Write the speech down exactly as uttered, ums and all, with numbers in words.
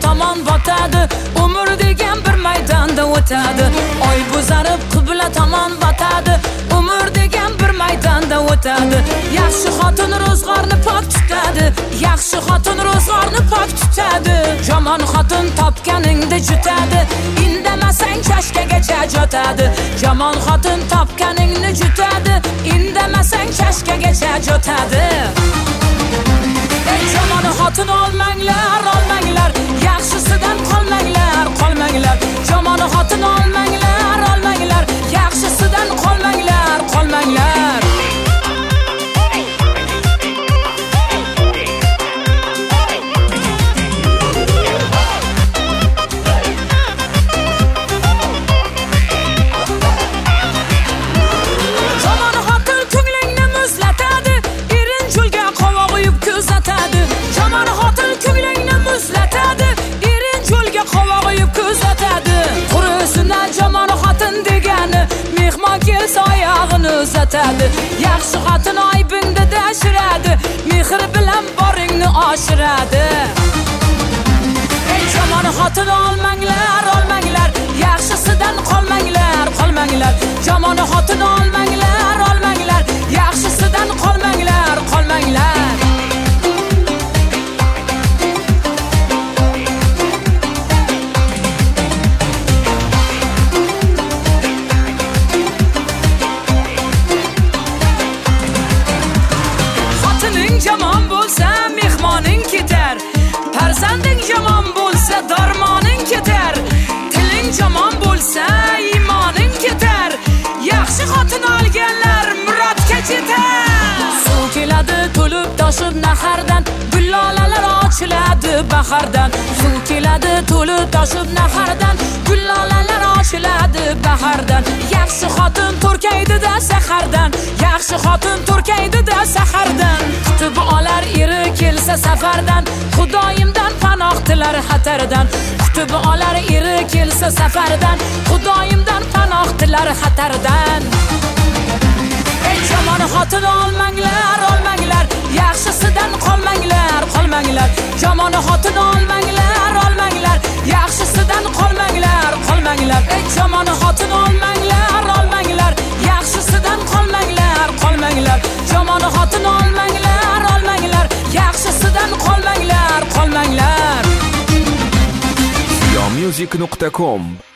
tomon botadi, umr degan bir maydonda o'tadi. Oy bo'zarib qibla tomon botadi, umr degan bir maydonda o'tadi. Yaxshi xotin ro'zg'orni pok tutadi, yaxshi xotin ro'zg'orni pok tutadi. Yomon xotin topganingda jutadi, indamasang chashkagacha jotadi. Yomon xotin topganingni jutadi, indamasang chashkagacha jotadi. Yomon xotin olmanglar, olmanglar, yaxshisidan qolmanglar, qolmanglar. Yomon xotin olmanglar, olmanglar, yaxshisidan qolmanglar, qolmanglar. Oyog'ini uzatadi, yaxshi xotin aybingda dashiradi, mehr bilan boringni oshiradi. Yomon xotin olmanglar, olmanglar, yaxshisidan qolmanglar, qolmanglar. Yomon xotin olmanglar, olmanglar, yaxshisidan qolmanglar, qolmanglar. Yomon bo'lsa mehmoning ketar, farzanding yomon bo'lsa darmoning ketar, tiling yomon bo'lsa iymoning ketar. Yaxshi xotin olganlar murodga yetar. Suv keladi to'lib toshib nahardan, gullolalar ochiladi bahordan. Suv keladi to'lib toshib nahardan, gullolalar ochiladi bahordan. Yaxshi xotin turkaydi-da sahardan, yaxshi xotin turkaydi-da sahardan. Kutib olar eri kelsa safardan, Xudoyimdan panoh tilar xatardan. Kutib olar eri kelsa safardan, Xudoyimdan panoh tilar xatardan. Yomon xotin olmanglar, olmanglar, yaxshisidan qolmanglar, qolmanglar. Yomon xotin olmanglar, olmanglar, yaxshisidan qolmanglar, qolmanglar. Yomon xotin olmanglar, olmanglar, yaxshisidan qolmanglar, qolmanglar. Yomon xotin olmanglar, olmanglar, yaxshisidan qolmanglar, qolmanglar. Yo music nuqta com